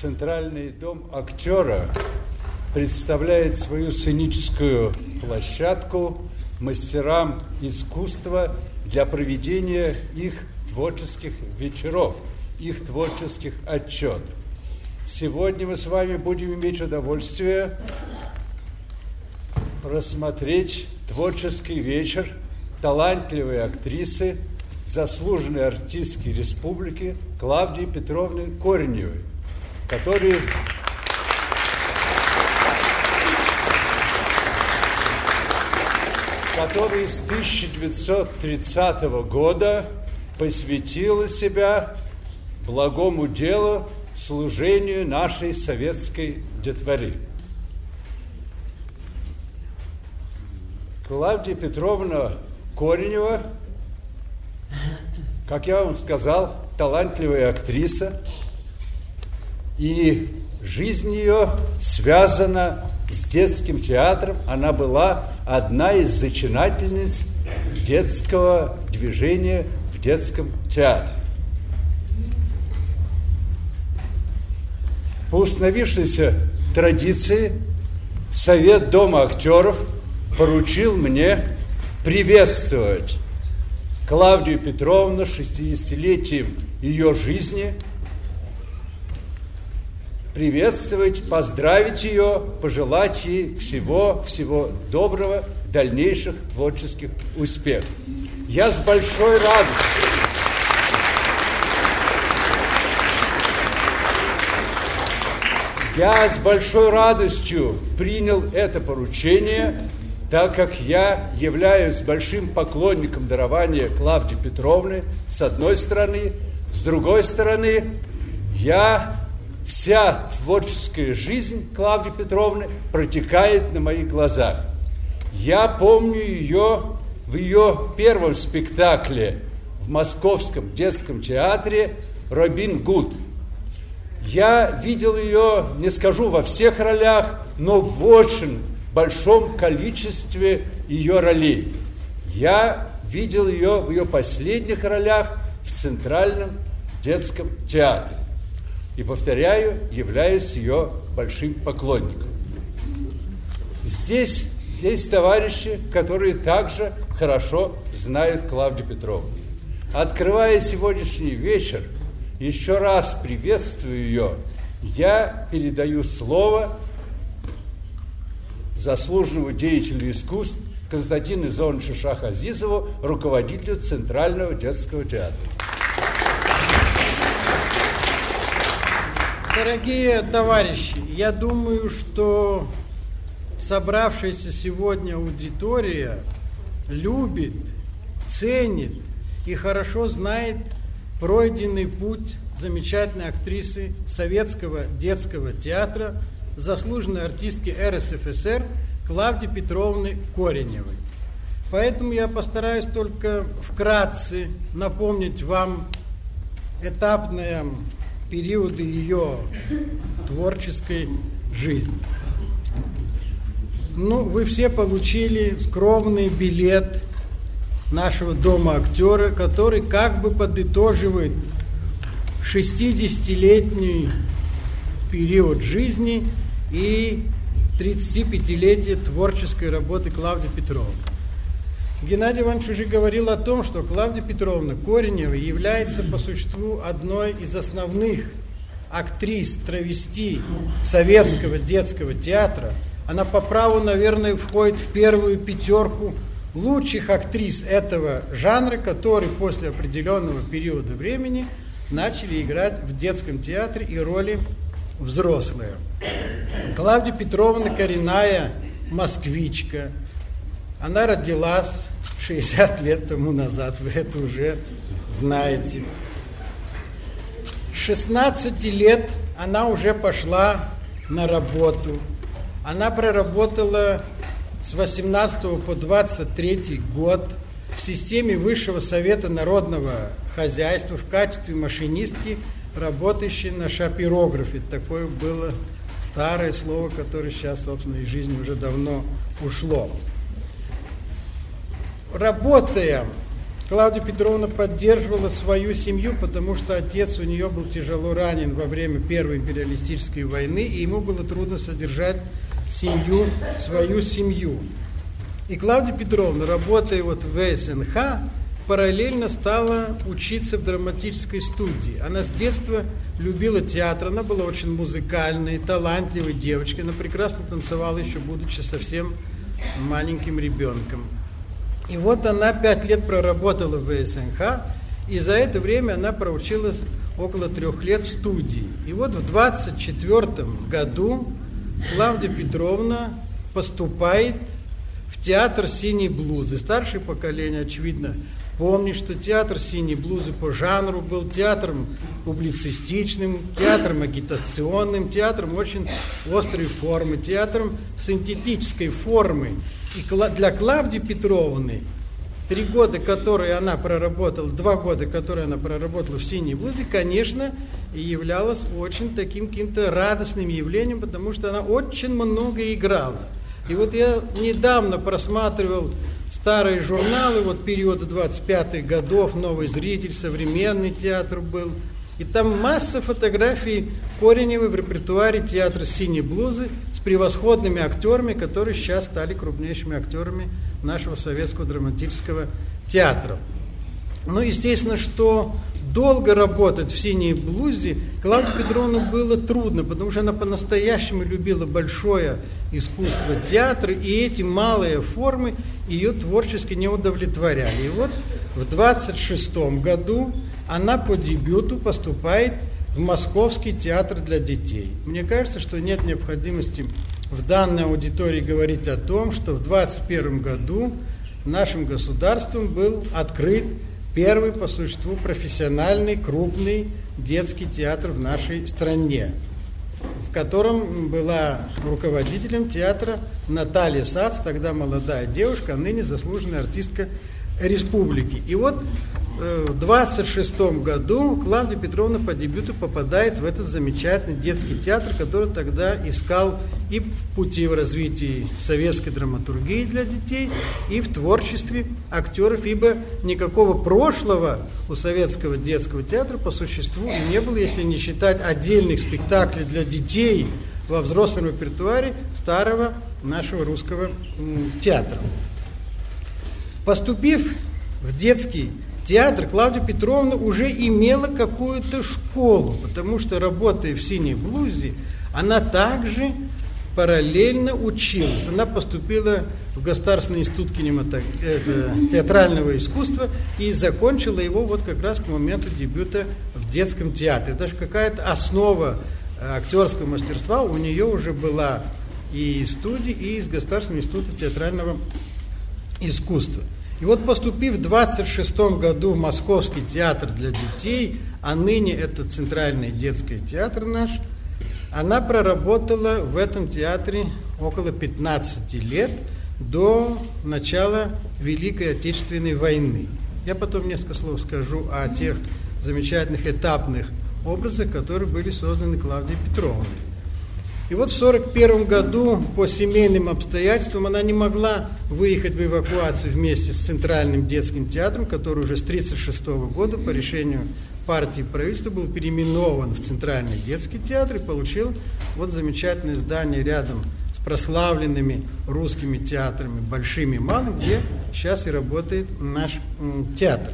Центральный дом актера представляет свою сценическую площадку мастерам искусства для проведения их творческих вечеров, их творческих отчетов. Сегодня мы с вами будем иметь удовольствие рассмотреть творческий вечер талантливой актрисы, заслуженной артистки республики Клавдии Петровны Кореневой, которая с 1930 года посвятила себя благому делу, служению нашей советской детворе. Клавдия Петровна Коренева, как я вам сказал, талантливая актриса, и жизнь ее связана с детским театром. Она была одна из зачинательниц детского движения в детском театре. По установившейся традиции Совет Дома актеров поручил мне приветствовать Клавдию Петровну 60-летием ее жизни, приветствовать, поздравить ее, пожелать ей всего доброго, дальнейших творческих успехов. Я с большой радостью принял это поручение, так как я являюсь большим поклонником дарования Клавдии Петровны, с одной стороны, с другой стороны, вся творческая жизнь Клавдии Петровны протекает на моих глазах. Я помню ее в ее первом спектакле в Московском детском театре «Робин Гуд». Я видел ее, не скажу во всех ролях, но в очень большом количестве ее ролей. Я видел ее в ее последних ролях в Центральном детском театре. И, повторяю, являюсь ее большим поклонником. Здесь есть товарищи, которые также хорошо знают Клавдию Петровну. Открывая сегодняшний вечер, еще раз приветствую ее, я передаю слово заслуженному деятелю искусств Константину Изоновичу Шах-Азизову, руководителю Центрального детского театра. Дорогие товарищи, я думаю, что собравшаяся сегодня аудитория любит, ценит и хорошо знает пройденный путь замечательной актрисы советского детского театра, заслуженной артистки РСФСР Клавдии Петровны Кореневой. Поэтому я постараюсь только вкратце напомнить вам этапные периоды ее творческой жизни. Вы все получили скромный билет нашего Дома актера, который как бы подытоживает 60-летний период жизни и 35-летие творческой работы Клавдии Петровны. Геннадий Иванович уже говорил о том, что Клавдия Петровна Коренева является по существу одной из основных актрис, травести советского детского театра. Она по праву, наверное, входит в первую пятерку лучших актрис этого жанра, которые после определенного периода времени начали играть в детском театре и роли взрослые. Клавдия Петровна коренная москвичка. Она родилась 60 лет тому назад, вы это уже знаете. С 16 лет она уже пошла на работу. Она проработала с 18 по 23 год в системе Высшего совета народного хозяйства в качестве машинистки, работающей на шапирографе. Такое было старое слово, которое сейчас, собственно, из жизни уже давно ушло. Работая Клавдия Петровна поддерживала свою семью, потому что отец у нее был тяжело ранен во время Первой империалистической войны, и ему было трудно содержать семью, свою семью. И Клавдия Петровна, работая вот в СНХ, параллельно стала учиться в драматической студии. Она с детства любила театр, она была очень музыкальной, талантливой девочкой, она прекрасно танцевала еще будучи совсем маленьким ребенком. И вот она 5 лет проработала в СНХ, и за это время она проучилась около 3 лет в студии. И вот в 24 году Клавдия Петровна поступает в театр «Синей блузы». Старшее поколение, очевидно, помнит, что театр «Синей блузы» по жанру был театром публицистичным, театром агитационным, театром очень острой формы, театром синтетической формы. И для Клавдии Петровны 3 года, которые она проработала, 2 года, которые она проработала в «Синей блузе», конечно, являлось очень таким каким-то радостным явлением, потому что она очень много играла. И вот я недавно просматривал старые журналы, вот периода 25-х годов, «Новый зритель», «Современный театр» был. И там масса фотографий Кореневой в репертуаре театра «Синей блузы» с превосходными актерами, которые сейчас стали крупнейшими актерами нашего советского драматического театра. Ну, естественно, что долго работать в «Синей блузе» Клавдии Петровне было трудно, потому что она по-настоящему любила большое искусство театра, и эти малые формы ее творчески не удовлетворяли. И вот в 26-м году она по дебюту поступает в Московский театр для детей. Мне кажется, что нет необходимости в данной аудитории говорить о том, что в 21 году нашим государством был открыт первый по существу профессиональный крупный детский театр в нашей стране, в котором была руководителем театра Наталья Сац, тогда молодая девушка, а ныне заслуженная артистка республики. И вот в 26 году Клавдия Петровна по дебюту попадает в этот замечательный детский театр, который тогда искал и в пути в развитии советской драматургии для детей, и в творчестве актеров, ибо никакого прошлого у советского детского театра по существу и не было, если не считать отдельных спектаклей для детей во взрослом репертуаре старого нашего русского театра. Поступив в детский театр, Клавдия Петровна уже имела какую-то школу, потому что, работая в «Синей блузе», она также параллельно училась. Она поступила в Государственный институт театрального искусства и закончила его вот как раз к моменту дебюта в детском театре. Даже какая-то основа актерского мастерства у нее уже была и из студии, и из Государственного института театрального искусства. И вот, поступив в 26 году в Московский театр для детей, а ныне это Центральный детский театр наш, она проработала в этом театре около 15 лет до начала Великой Отечественной войны. Я потом несколько слов скажу о тех замечательных этапных образах, которые были созданы Клавдией Петровной. И вот в 1941 году по семейным обстоятельствам она не могла выехать в эвакуацию вместе с Центральным детским театром, который уже с 1936 года по решению партии и правительства был переименован в Центральный детский театр и получил вот замечательное здание рядом с прославленными русскими театрами, большими и малым, где сейчас и работает наш театр.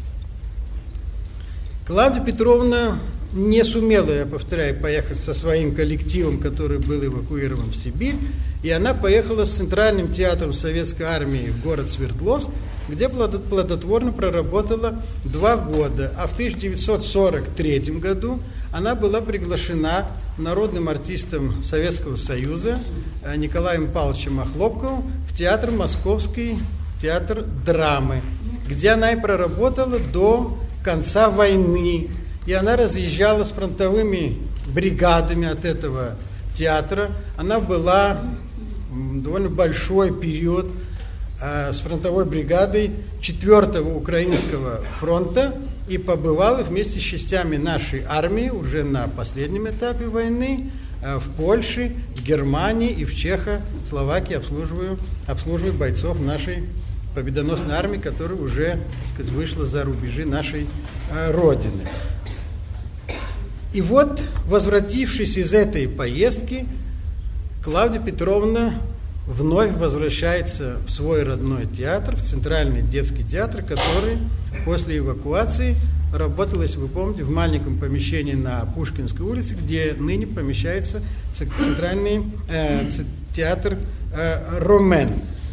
Клавдия Петровна не сумела, я повторяю, поехать со своим коллективом, который был эвакуирован в Сибирь, и она поехала с Центральным театром Советской армии в город Свердловск, где плодотворно проработала 2 года. А в 1943 году она была приглашена народным артистом Советского Союза Николаем Павловичем Охлопковым в театр Московский театр драмы, где она и проработала до конца войны. И она разъезжала с фронтовыми бригадами от этого театра. Она была довольно большой период с фронтовой бригадой 4-го Украинского фронта и побывала вместе с частями нашей армии уже на последнем этапе войны в Польше, в Германии и в Чехословакии, обслуживая бойцов нашей победоносной армии, которая уже, так сказать, вышла за рубежи нашей Родины. И вот, возвратившись из этой поездки, Клавдия Петровна вновь возвращается в свой родной театр, в Центральный детский театр, который после эвакуации работал, если вы помните, в маленьком помещении на Пушкинской улице, где ныне помещается Центральный театр «Ромен».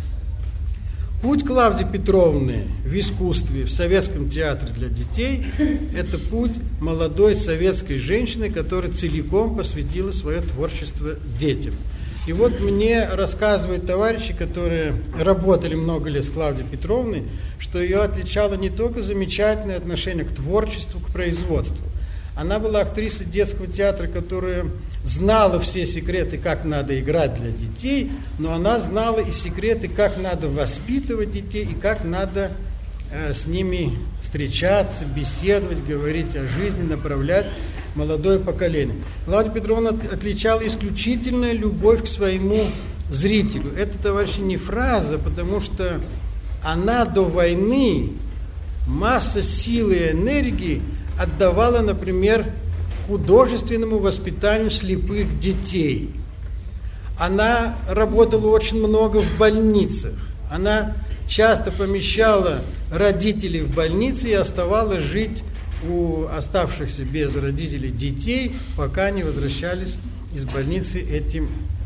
Путь Клавдии Петровны в искусстве, в советском театре для детей – это путь молодой советской женщины, которая целиком посвятила свое творчество детям. И вот мне рассказывают товарищи, которые работали много лет с Клавдией Петровной, что ее отличало не только замечательное отношение к творчеству, к производству. Она была актрисой детского театра, которая знала все секреты, как надо играть для детей, но она знала и секреты, как надо воспитывать детей и как надо с ними встречаться, беседовать, говорить о жизни, направлять молодое поколение. Клавдия Петровна отличала исключительная любовь к своему зрителю. Это, товарищи, не фраза, потому что она до войны масса силы и энергии отдавала, например, художественному воспитанию слепых детей. Она работала очень много в больницах. Она часто помещала родителей в больнице и оставалась жить у оставшихся без родителей детей, пока не возвращались из больницы эти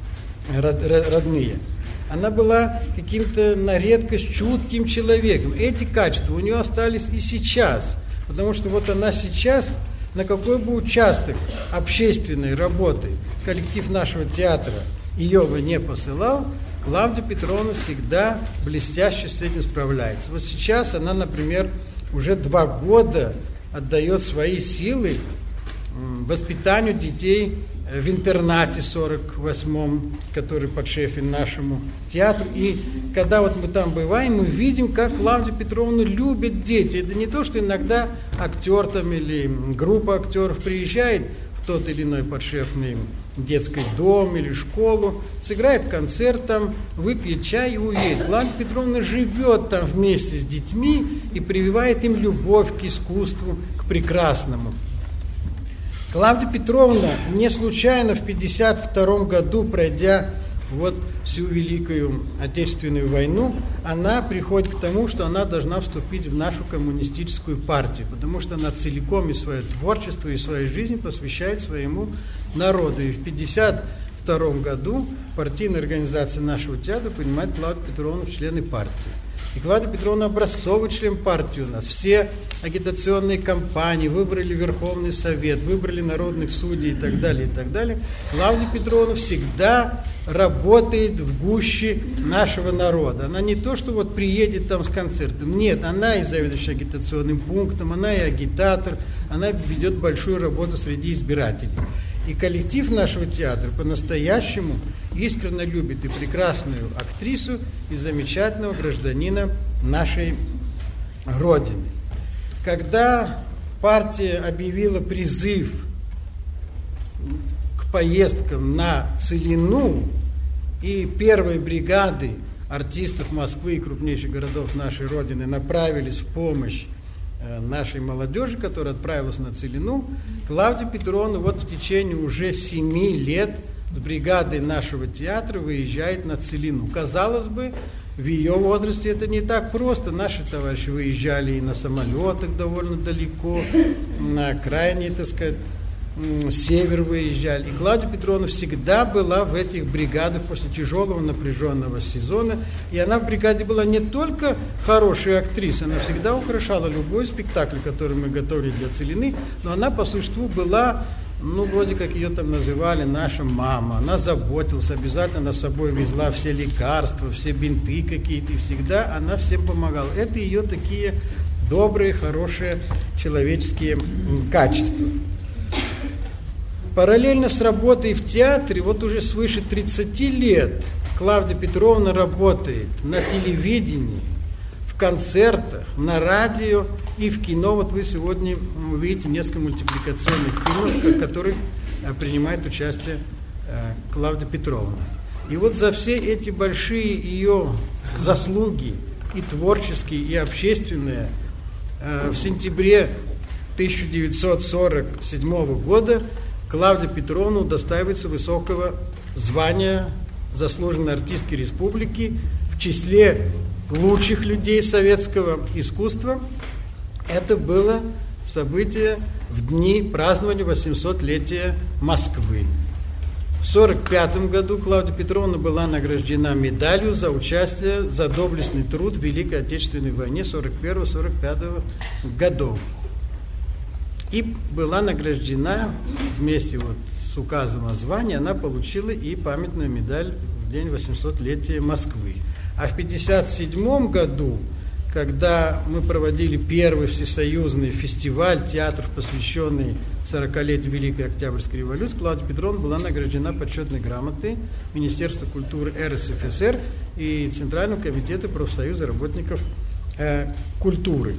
родные. Она была каким-то на редкость чутким человеком. Эти качества у нее остались и сейчас, потому что вот она сейчас, на какой бы участок общественной работы коллектив нашего театра ее бы не посылал, Клавдия Петровна всегда блестяще с этим справляется. Вот сейчас она, например, уже 2 года отдает свои силы воспитанию детей в интернате 48-м, который подшефен нашему театру. И когда вот мы там бываем, мы видим, как Клавдия Петровна любит дети. Это не то, что иногда актер там или группа актеров приезжает в тот или иной подшефный детский дом или школу, сыграет концерт там, выпьет чай и уедет. Клавдия Петровна живет там вместе с детьми и прививает им любовь к искусству, к прекрасному. Клавдия Петровна не случайно в 1952 году, пройдя вот всю Великую Отечественную войну, она приходит к тому, что она должна вступить в нашу коммунистическую партию, потому что она целиком и свое творчество, и свою жизнь посвящает своему народу. И в 1952 году партийная организация нашего театра принимает Клавдию Петровну в члены партии. И Клавдия Петровна образцовый член партии у нас. Все агитационные кампании, выбрали Верховный Совет, выбрали народных судей и так далее, и так далее. Клавдия Петровна всегда работает в гуще нашего народа. Она не то, что вот приедет там с концертом. Нет, она и заведующая агитационным пунктом, она и агитатор, она ведет большую работу среди избирателей. И коллектив нашего театра по-настоящему искренне любит и прекрасную актрису, и замечательного гражданина нашей Родины. Когда партия объявила призыв к поездкам на Целину, и первые бригады артистов Москвы и крупнейших городов нашей Родины направились в помощь нашей молодежи, которая отправилась на Целину, Клавдия Петровна вот в течение уже 7 лет с бригадой нашего театра выезжает на Целину. Казалось бы, в ее возрасте это не так просто. Наши товарищи выезжали и на самолетах довольно далеко, на крайний, так сказать, север выезжали. И Клавдия Петровна всегда была в этих бригадах после тяжелого напряженного сезона. И она в бригаде была не только хорошей актрисой, она всегда украшала любой спектакль, который мы готовили для Целины, но она по существу была, ну, вроде как ее там называли, наша мама. Она заботилась, обязательно с собой везла все лекарства, все бинты какие-то, и всегда она всем помогала. Это ее такие добрые, хорошие человеческие качества. Параллельно с работой в театре, вот уже свыше 30 лет Клавдия Петровна работает на телевидении, в концертах, на радио и в кино. Вот вы сегодня увидите несколько мультипликационных фильмов, в которых принимает участие Клавдия Петровна. И вот за все эти большие ее заслуги и творческие, и общественные. В сентябре 1947 года Клавдия Петровна удостаивается высокого звания заслуженной артистки республики в числе лучших людей советского искусства. Это было событие в дни празднования 800-летия Москвы. В 1945 году Клавдия Петровна была награждена медалью за участие, за доблестный труд в Великой Отечественной войне 1941-1945 годов. И была награждена вместе с указом о звании, она получила и памятную медаль в день 800-летия Москвы. А в 1957 году, когда мы проводили первый всесоюзный фестиваль театров, посвященный 40-летию Великой Октябрьской революции, Клавдия Петровна была награждена почетной грамотой Министерства культуры РСФСР и Центрального комитета профсоюза работников культуры.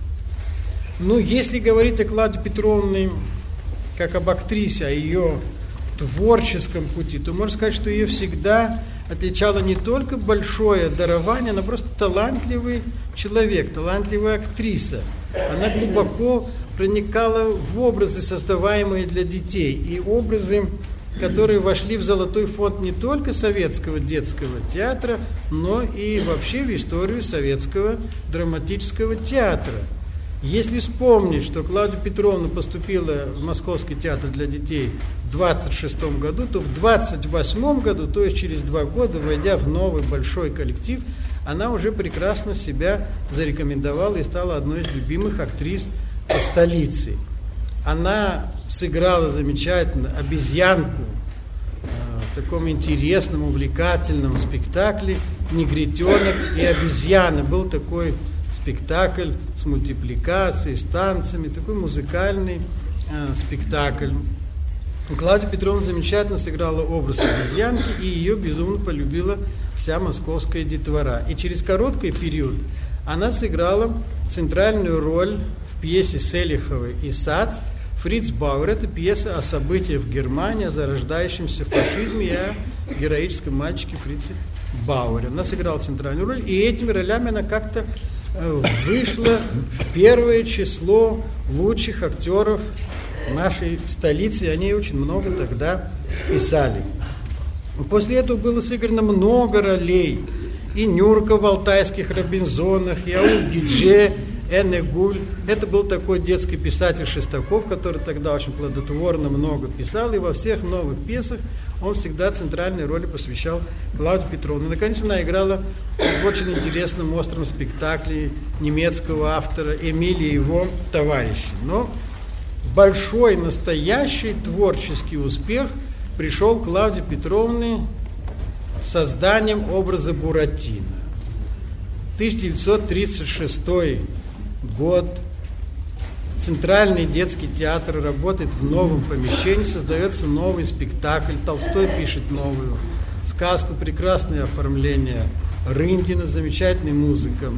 Ну, если говорить о Клавдии Петровне как об актрисе, о ее творческом пути, то можно сказать, что ее всегда отличало не только большое дарование, она просто талантливый человек, талантливая актриса. Она глубоко проникала в образы, создаваемые для детей, и образы, которые вошли в золотой фонд не только советского детского театра, но и вообще в историю советского драматического театра. Если вспомнить, что Клавдия Петровна поступила в Московский театр для детей в 1926 году, то в 1928 году, то есть через 2 года, войдя в новый большой коллектив, она уже прекрасно себя зарекомендовала и стала одной из любимых актрис столицы. Она сыграла замечательно обезьянку в таком интересном, увлекательном спектакле «Негритенок и обезьяна». Был такой спектакль с мультипликацией, с танцами, такой музыкальный спектакль. Клавдия Петровна замечательно сыграла образ обезьянки, и ее безумно полюбила вся московская детвора. И через короткий период она сыграла центральную роль в пьесе Селиховой и Сац «Фриц Бауэр». Это пьеса о событиях в Германии, о зарождающемся фашизме и о героическом мальчике Фрице Бауэре. Она сыграла центральную роль, и этими ролями она как-то вышла в первое число лучших актеров нашей столицы, и о ней очень много тогда писали. После этого было сыграно много ролей. И Нюрка в «Алтайских Робинзонах», и Аул Гидже, Энегуль. Это был такой детский писатель Шестаков, который тогда очень плодотворно много писал, и во всех новых пьесах он всегда центральные роли посвящал Клавдии Петровне. Наконец, она играла в очень интересном остром спектакле немецкого автора Эмиля и его товарищи. Но большой, настоящий творческий успех пришел Клавдии Петровне с созданием образа Буратино. 1936 год. Центральный детский театр работает в новом помещении, создается новый спектакль, Толстой пишет новую сказку, прекрасное оформление Рындина, замечательная музыка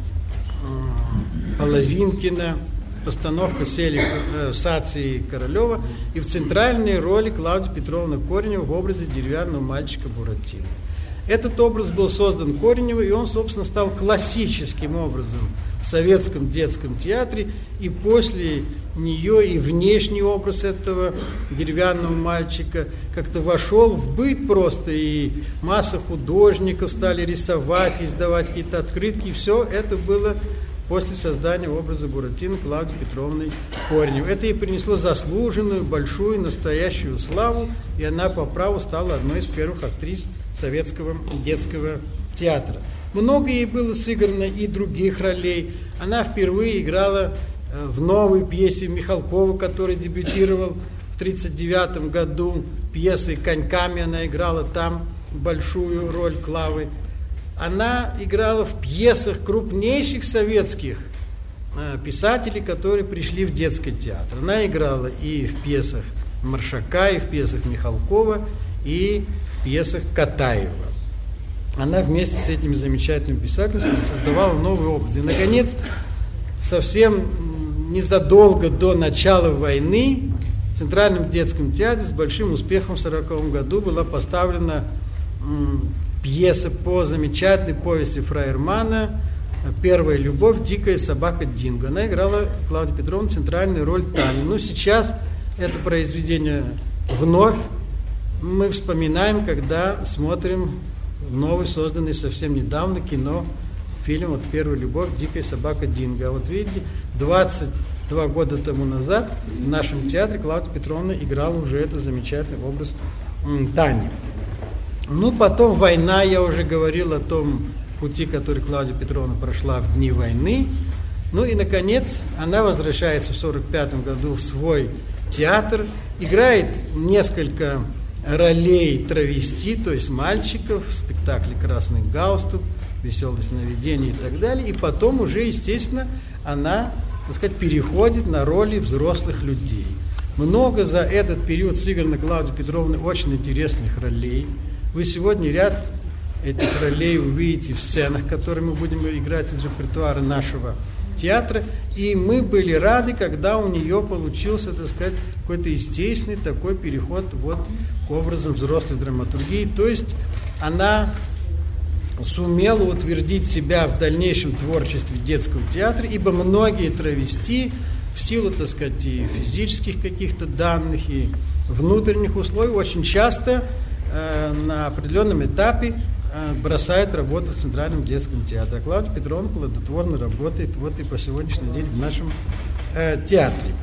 Половинкина, постановка Саца и Королева, и в центральной роли Клавдия Петровна Коренева в образе деревянного мальчика Буратино. Этот образ был создан Кореневой, и он, собственно, стал классическим образом в советском детском театре, и после нее и внешний образ этого деревянного мальчика как-то вошел в быт просто, и масса художников стали рисовать, издавать какие-то открытки, и все это было после создания образа Буратино Клавдией Петровной Кореневой. Это ей принесло заслуженную, большую, настоящую славу, и она по праву стала одной из первых актрис советского детского театра. Много ей было сыграно и других ролей. Она впервые играла в новой пьесе Михалкова, который дебютировал в 1939 году. Пьесой «Коньками» она играла там большую роль Клавы. Она играла в пьесах крупнейших советских писателей, которые пришли в детский театр. Она играла и в пьесах Маршака, и в пьесах Михалкова, и в пьесах Катаева. Она вместе с этими замечательными писателями создавала новый образ. И, наконец, совсем незадолго до начала войны в Центральном детском театре с большим успехом в 1940 году была поставлена пьеса по замечательной повести Фраермана «Первая любовь», «Дикая собака Динго». Она играла, Клавдия Петровна, центральную роль Тани. Но сейчас это произведение вновь мы вспоминаем, когда смотрим новый, созданный совсем недавно фильм вот «Первая любовь», «Дикая собака Динго». А вот видите, 22 года тому назад в нашем театре Клавдия Петровна играла уже этот замечательный образ Тани. Ну, потом война, я уже говорил о том пути, который Клавдия Петровна прошла в дни войны. Ну и, наконец, она возвращается в 1945 году в свой театр, играет несколько ролей травести, то есть мальчиков, в спектакле «Красный галстук», «Веселое сновидение» и так далее. И потом уже, естественно, она, так сказать, переходит на роли взрослых людей. Много за этот период сыграно Клавдией Петровной очень интересных ролей. Вы сегодня ряд этих ролей увидите в сценах, которые мы будем играть из репертуара нашего театра. И мы были рады, когда у нее получился, так сказать, какой-то естественный такой переход вот к образам взрослой драматургии. То есть она сумела утвердить себя в дальнейшем творчестве детского театра, ибо многие травести в силу, так сказать, и физических каких-то данных, и внутренних условий очень часто на определенном этапе бросают работу в Центральном детском театре. А Клавдия Петровна плодотворно работает вот и по сегодняшний день в нашем театре.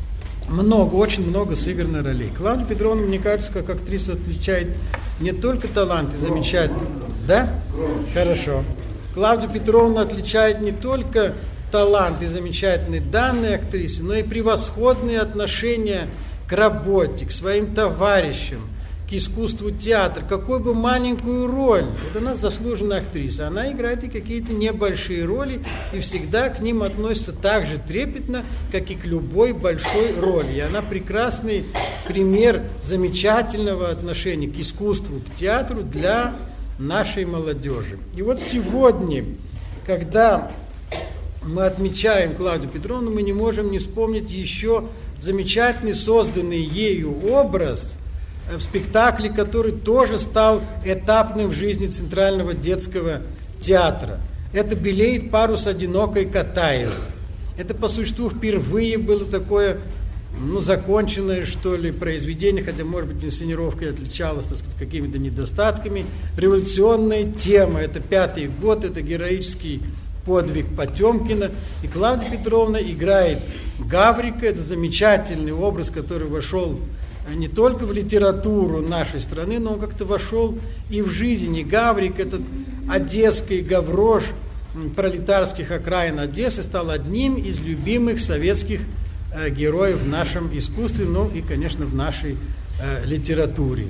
Очень много сыграно ролей. Клавдия Петровна, мне кажется, как актрису отличает не только талант и замечательный... Да? Хорошо. Клавдию Петровну отличает не только талант и замечательные данные актрисы, но и превосходные отношения к работе, к своим товарищам, к искусству театра, какую бы маленькую роль. Вот она заслуженная актриса, она играет и какие-то небольшие роли, и всегда к ним относится так же трепетно, как и к любой большой роли. И она прекрасный пример замечательного отношения к искусству, к театру для нашей молодежи. И вот сегодня, когда мы отмечаем Клавдию Петровну, мы не можем не вспомнить еще замечательный созданный ею образ в спектакле, который тоже стал этапным в жизни Центрального детского театра. Это «Белеет парус одинокой Катаева». Это, по существу, впервые было такое, законченное, что ли, произведение, хотя, может быть, инсценировка отличалась, так сказать, какими-то недостатками. Революционная тема. Это 5-й год, это героический подвиг Потемкина. И Клавдия Петровна играет Гаврика. Это замечательный образ, который вошел не только в литературу нашей страны, но он как-то вошел и в жизнь. И Гаврик, этот одесский Гаврош пролетарских окраин Одессы, стал одним из любимых советских героев в нашем искусстве, и, конечно, в нашей литературе.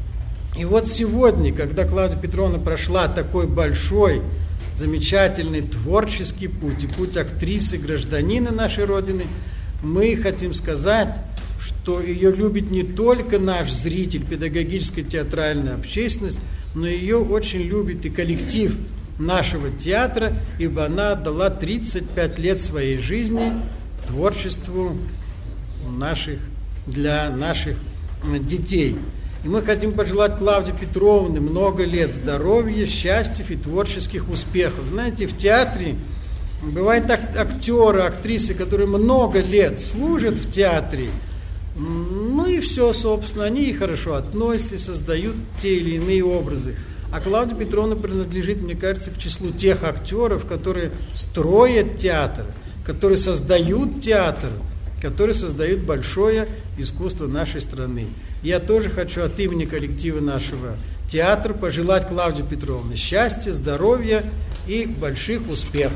И вот сегодня, когда Клавдия Петровна прошла такой большой, замечательный творческий путь, и путь актрисы, гражданина нашей Родины, мы хотим сказать, что ее любит не только наш зритель, педагогическая театральная общественность, но ее очень любит и коллектив нашего театра, ибо она отдала 35 лет своей жизни творчеству для наших детей. И мы хотим пожелать Клавдии Петровне много лет здоровья, счастья и творческих успехов. Знаете, в театре бывают актеры, актрисы, которые много лет служат в театре, и все, собственно, они и хорошо относятся, и создают те или иные образы. А Клавдия Петровна принадлежит, мне кажется, к числу тех актеров, которые строят театр, которые создают театр, которые создают большое искусство нашей страны. Я тоже хочу от имени коллектива нашего театра пожелать Клавдии Петровне счастья, здоровья и больших успехов.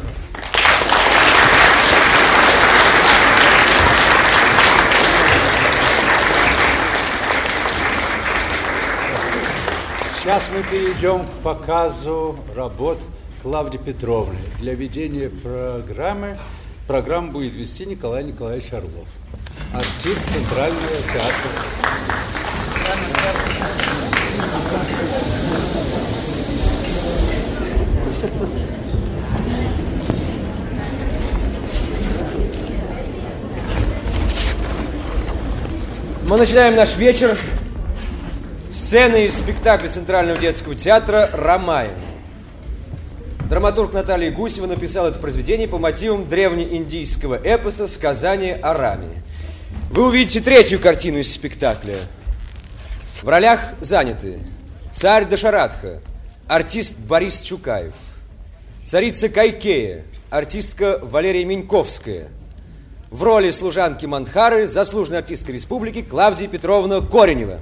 Сейчас мы перейдем к показу работ Клавдии Петровны. Для ведения программу будет вести Николай Николаевич Орлов, артист Центрального театра. Мы начинаем наш вечер. Сцены из спектакля Центрального детского театра «Ромайн». Драматург Наталья Гусева написала это произведение по мотивам древнеиндийского эпоса «Сказание о Раме». Вы увидите третью картину из спектакля. В ролях заняты царь Дашаратха, артист Борис Чукаев, царица Кайкея, артистка Валерия Миньковская. В роли служанки Мандхары заслуженная артистка республики Клавдия Петровна Коренева.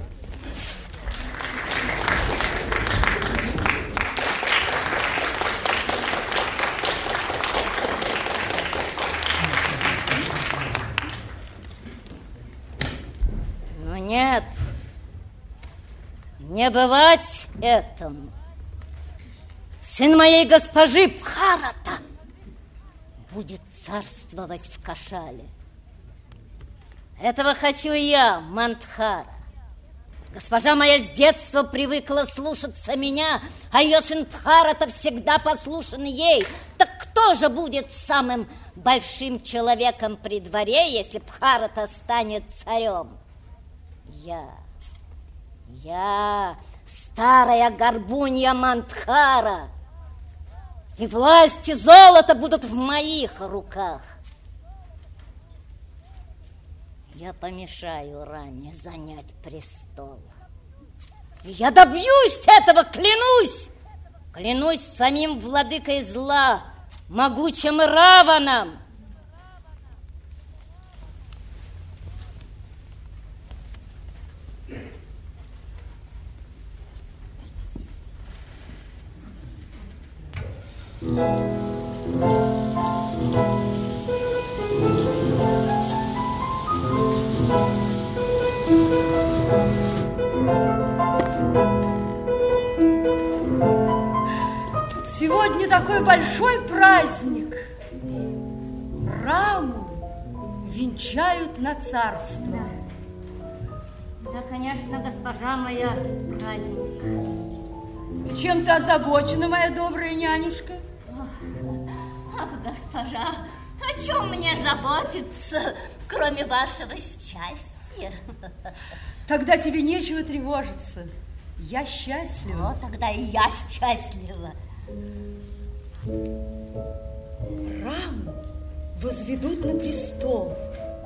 Но нет, не бывать этому. Сын моей госпожи Бхарата будет царствовать в Кошале. Этого хочу я, Мандхара. Госпожа моя с детства привыкла слушаться меня, а ее сын Бхарата всегда послушен ей. Так кто же будет самым большим человеком при дворе, если Бхарата станет царем? Я, старая горбунья Мандхара. И власть, и золото будут в моих руках. Я помешаю Раме занять престол. И я добьюсь этого, клянусь! Клянусь самим владыкой зла, могучим Раваном. Сегодня такой большой праздник. Раму венчают на царство. Да, конечно, госпожа моя, праздник. Чем ты озабочена, моя добрая нянюшка? Ах, госпожа, о чем мне заботиться, кроме вашего счастья? Тогда тебе нечего тревожиться. Я счастлива. Ну, тогда и я счастлива. Раму возведут на престол.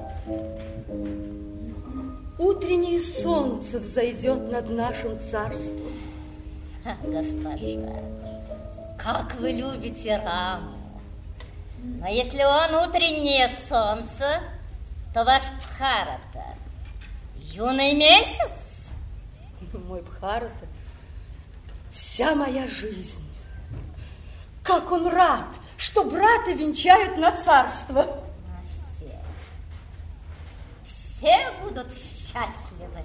Утреннее солнце взойдет над нашим царством. Ах, госпожа, как вы любите Раму. Но если он утреннее солнце, то ваш Бхарата юный месяц. Мой Бхарата вся моя жизнь. Как он рад, что брата венчают на царство. Все будут счастливы.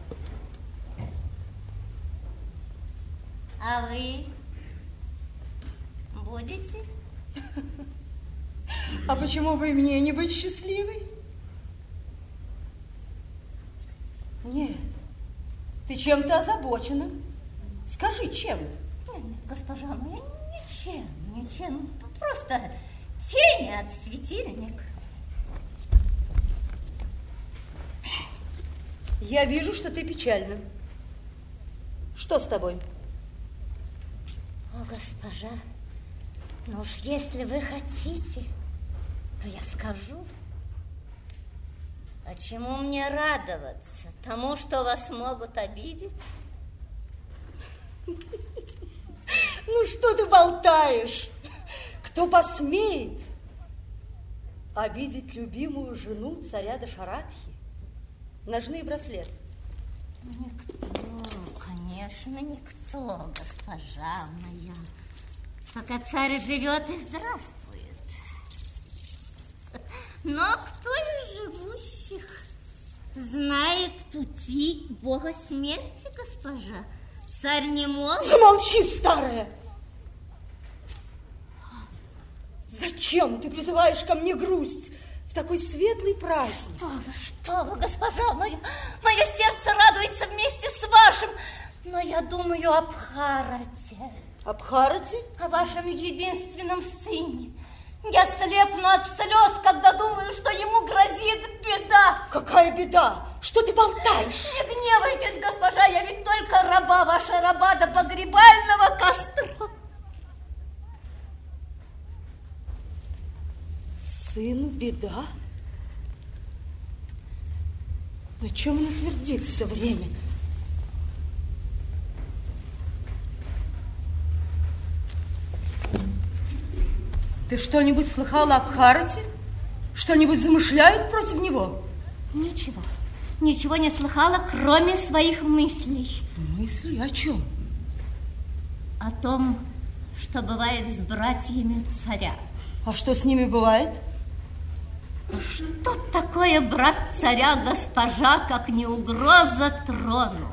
А вы будете? А почему бы и мне не быть счастливой? Нет, ты чем-то озабочена. Скажи, чем? Нет, госпожа моя, ничем. Просто тени от светильника. Я вижу, что ты печальна. Что с тобой? О, госпожа, ну уж если вы хотите, то я скажу. А чему мне радоваться? Тому, что вас могут обидеть? Ну, что ты болтаешь? Кто посмеет обидеть любимую жену царя Дашаратхи? Ножные браслеты. Никто, конечно, никто, госпожа моя. Пока царь живет и здравствует. Но кто из живущих знает пути бога смерти, госпожа? Царь не может... Замолчи, старая! Зачем ты призываешь ко мне грусть в такой светлый праздник? Что вы, госпожа моя, мое сердце радуется вместе с вашим, но я думаю о Бхарате. О Бхарате? О вашем единственном сыне. Я слепну от слез, когда думаю, что ему грозит беда. Какая беда? Что ты болтаешь? Не гневайтесь, госпожа, я ведь только раба, ваша раба до погребального костра. сыну беда? О чем она твердит все время? Ты что-нибудь слыхала об Бхарате? Что-нибудь замышляют против него? Ничего. Ничего не слыхала, кроме своих мыслей. Мысли о чем? О том, что бывает с братьями царя. А что с ними бывает? Что такое брат царя, госпожа, как не угроза трону?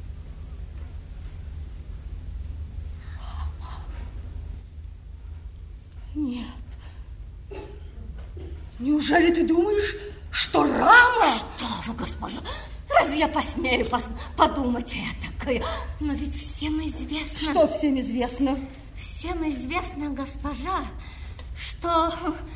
Нет. Неужели ты думаешь, что Рама? Что вы, госпожа, разве я посмею подумать этакое? Но ведь всем известно... Что всем известно? Всем известно, госпожа, что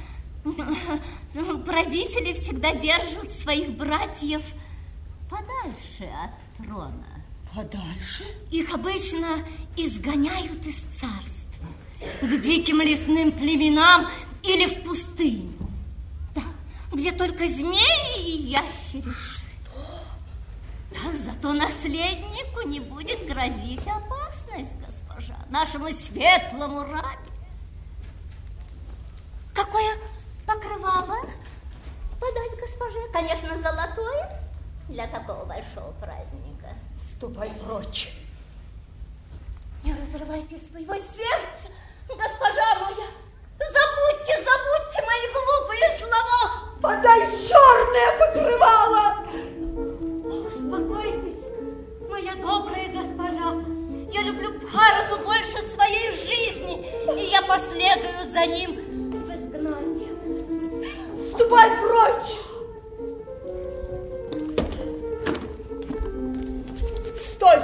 правители всегда держат своих братьев подальше от трона. Подальше? Их обычно изгоняют из царства к диким лесным племенам или в пустыню. Да, где только змеи и ящерицы. Да, зато наследнику не будет грозить опасность, госпожа, нашему светлому Раме. Какое покрывало подать госпоже? Конечно, золотое для такого большого праздника. Ступай прочь. Не разрывайте своего сердца, госпожа моя. Забудьте мои глупые слова. Подай черное покрывало. Успокойтесь, моя добрая госпожа. Я люблю Бхарату больше своей жизни, и я последую за ним в изгнание. Ступай прочь. Стой.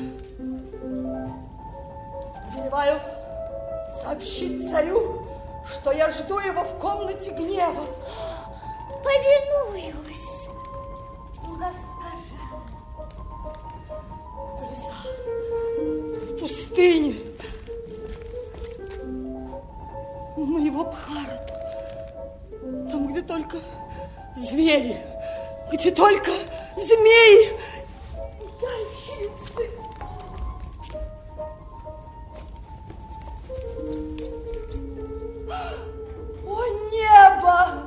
Повелеваю сообщить царю, что я жду его в комнате гнева. Повинуюсь, госпожа. В лесах, в пустыне. Моего Бхарату. Там, где только звери, где только змеи, ящерицы. О, небо!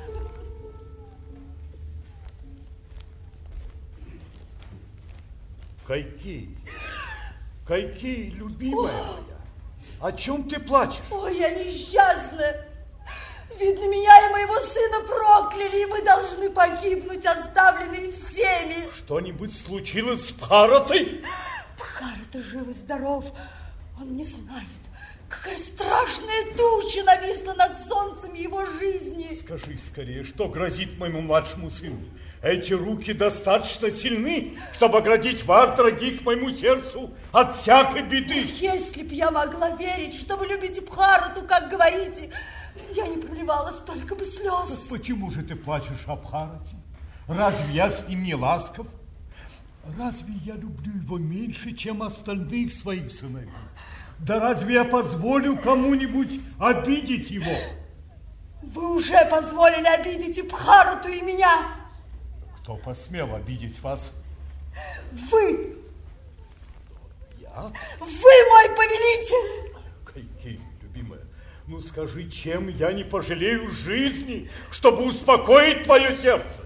Кайкей, любимая моя, о чем ты плачешь? Ой, я несчастная. Видно, меня и моего сына прокляли, и мы должны погибнуть, оставленные всеми. Что-нибудь случилось с Бхаратой? Бхарата жив и здоров. Он не знает, какая страшная туча нависла над солнцем его жизни. Скажи скорее, что грозит моему младшему сыну? Эти руки достаточно сильны, чтобы оградить вас, дорогих моему сердцу, от всякой беды. Если б я могла верить, что вы любите Бхарату, как говорите, я не проливала столько бы слез. Так почему же ты плачешь о Бхарате? Разве я с ним не ласков? Разве я люблю его меньше, чем остальных своих сыновей? Да разве я позволю кому-нибудь обидеть его? Вы уже позволили обидеть и Бхарату, и меня. Кто посмел обидеть вас? Вы. Я? Вы мой повелитель. Кайкей, любимая, ну скажи, чем я не пожалею жизни, чтобы успокоить твое сердце?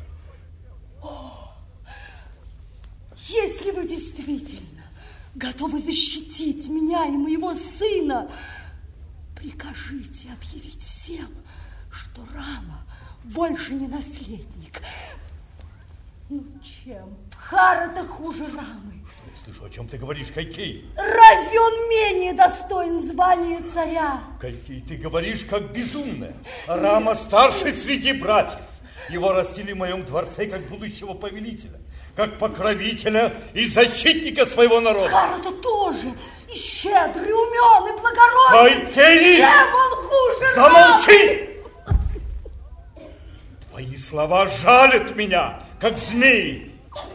Если вы действительно готовы защитить меня и моего сына, прикажите объявить всем, что Рама больше не наследник. Ну чем? Бхарата хуже Рамы. Я слышу, о чем ты говоришь, Кайкей. Разве он менее достоин звания царя? Кайкей, ты говоришь как безумная. Рама старший среди братьев. Его растили в моем дворце как будущего повелителя, как покровителя и защитника своего народа. Бхарата тоже и щедрый, и умен, и благородный. Кайкей! Чем он хуже Рамы? Замолчи! Твои слова жалят меня, как змеи.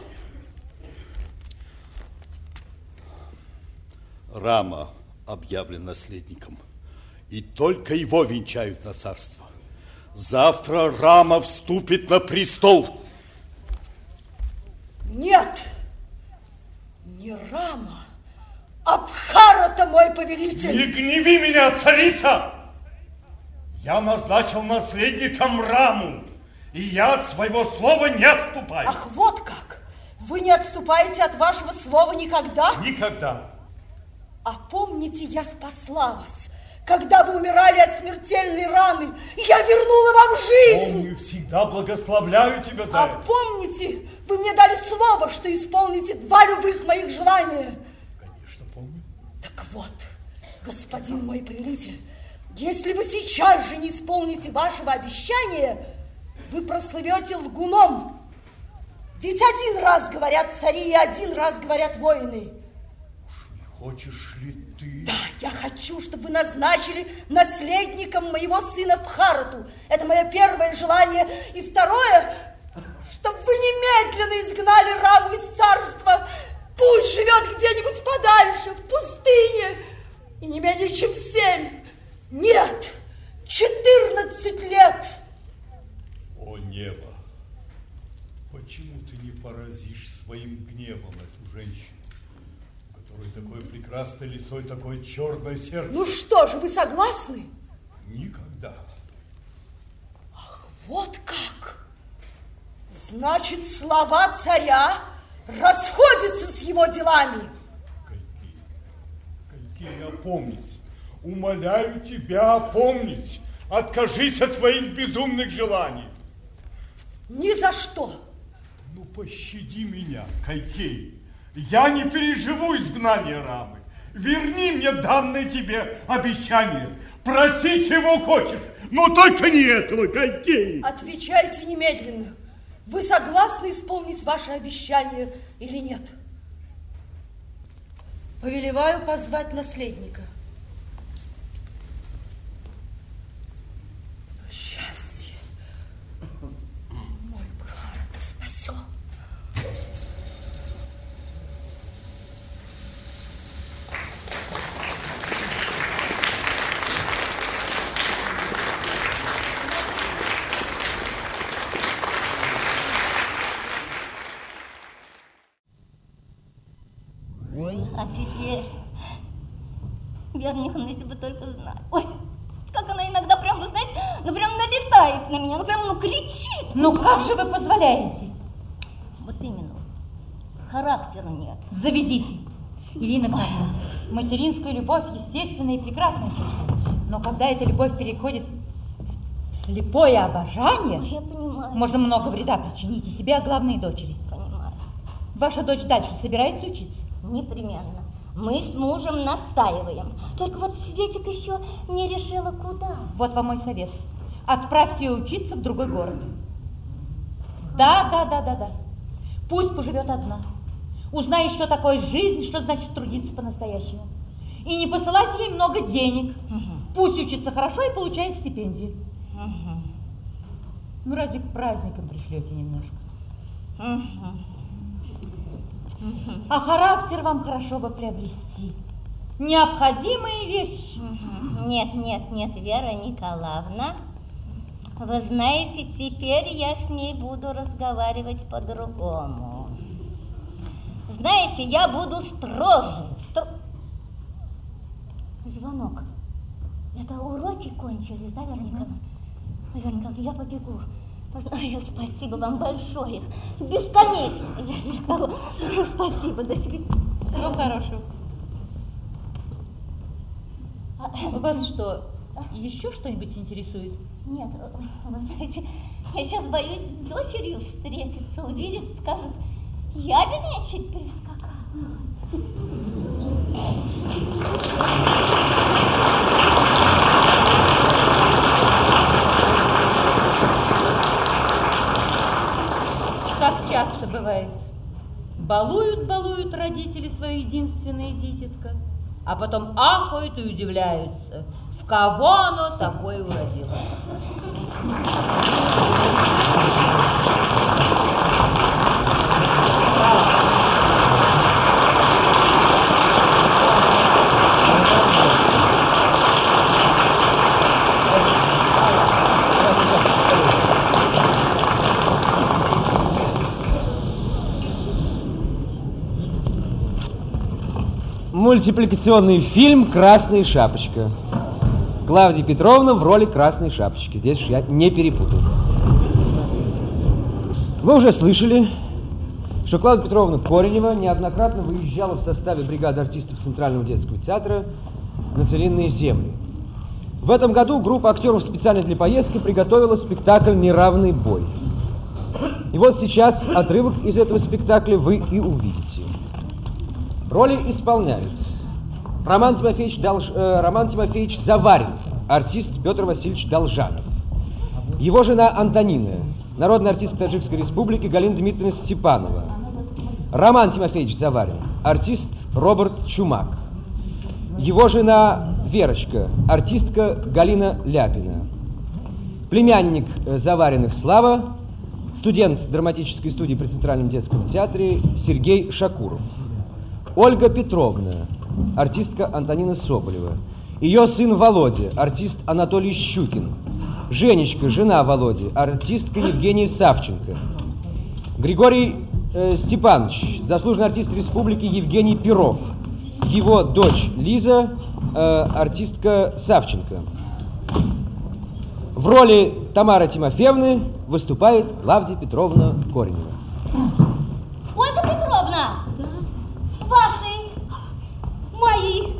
Рама объявлен наследником, и только его венчают на царство. Завтра Рама вступит на престол. Нет, не Рама, а Бхарата, мой повелитель. Не гневи меня, царица! Я назначил наследником Раму, и я от своего слова не отступаю. Ах, вот как! Вы не отступаете от вашего слова никогда? Никогда. А помните, я спасла вас, когда вы умирали от смертельной раны, и я вернула вам жизнь. Помню, всегда благословляю тебя за это. А помните, вы мне дали слово, что исполните 2 любых моих желания. Конечно, помню. Так вот, господин мой повелитель, если вы сейчас же не исполните вашего обещания, вы прослывете лгуном. Ведь 1 раз говорят цари и 1 раз говорят воины. Хочешь ли ты? Да, я хочу, чтобы вы назначили наследником моего сына Бхарату. Это мое первое желание. И второе, чтобы вы немедленно изгнали Раму из царства. Пусть живет где-нибудь подальше, в пустыне. И не менее чем 7, нет, 14 лет. О небо, почему ты не поразишь своим гневом эту женщину? Такое прекрасное лицо и такое черное сердце. Ну что же, вы согласны? Никогда. Ах, вот как! Значит, слова царя расходятся с его делами. Какие опомнись. Умоляю тебя опомнить. Откажись от своих безумных желаний. Ни за что. Ну, пощади меня, Кайкей. Я не переживу изгнание Рамы. Верни мне данное тебе обещание. Проси, чего хочешь, но только не этого, Кайкей. Отвечайте немедленно. Вы согласны исполнить ваше обещание или нет? Повелеваю позвать наследника. Счастье. Мой Бхарата спасен. А теперь, Верниховна, если бы только знали. Ой, как она иногда прям, вы знаете, ну прям налетает на меня, ну прям, кричит. Ну как же вы позволяете? Вот именно, характера нет. Заведите. Ирина Павловна, материнская любовь естественное и прекрасное чувство. Но когда эта любовь переходит в слепое обожание, Я понимаю. можно много вреда причинить и себе, а главное и дочери. Понимаю. Ваша дочь дальше собирается учиться? Непременно. Мы с мужем настаиваем. Только вот Светик еще не решила, куда. Вот вам мой совет. Отправьте ее учиться в другой город. Да. Пусть поживет одна. Узнает, что такое жизнь, что значит трудиться по-настоящему. И не посылать ей много денег. Пусть учится хорошо и получает стипендию. Ну, разве к праздникам пришлете немножко? А характер вам хорошо бы приобрести. Необходимые вещи. Нет, Вера Николаевна. Вы знаете, теперь я с ней буду разговаривать по-другому. Знаете, я буду строже. Звонок. Это уроки кончились, да, Вера Николаевна? Вера Николаевна, я побегу. Ой, спасибо вам большое. Бесконечно. Вера Николаевна, спасибо. До свидания. Всего хорошего. Вас что, еще что-нибудь интересует? Нет, вы знаете, я сейчас боюсь с дочерью встретиться, увидит, скажет, ябедничать прискакала. Как часто бывает. Балуют родители свое единственное дитятко, а потом ахают и удивляются, в кого оно такое уродило. мультипликационный фильм «Красная шапочка». Клавдия Петровна в роли Красной Шапочки. Здесь я не перепутал. Вы уже слышали, что Клавдия Петровна Коренева неоднократно выезжала в составе бригады артистов Центрального детского театра на целинные земли. В этом году группа актеров специально для поездки приготовила спектакль «Неравный бой». И вот сейчас отрывок из этого спектакля вы и увидите. Роли исполняют Роман Тимофеевич Заварин, артист Петр Васильевич Должанов. Его жена Антонина, народная артистка Таджикской республики Галина Дмитриевна Степанова. Роман Тимофеевич Заварин, артист Роберт Чумак. Его жена Верочка, артистка Галина Ляпина. Племянник Завариных Слава, студент драматической студии при Центральном детском театре Сергей Шакуров. Ольга Петровна, артистка Антонина Соболева. Ее сын Володя, артист Анатолий Щукин. Женечка, жена Володи, артистка Евгения Савченко. Григорий Степанович, заслуженный артист республики Евгений Перов. Его дочь Лиза, артистка Савченко. В роли Тамары Тимофеевны выступает Клавдия Петровна Коренева. Ольга Петровна! Да? Ваши, мои,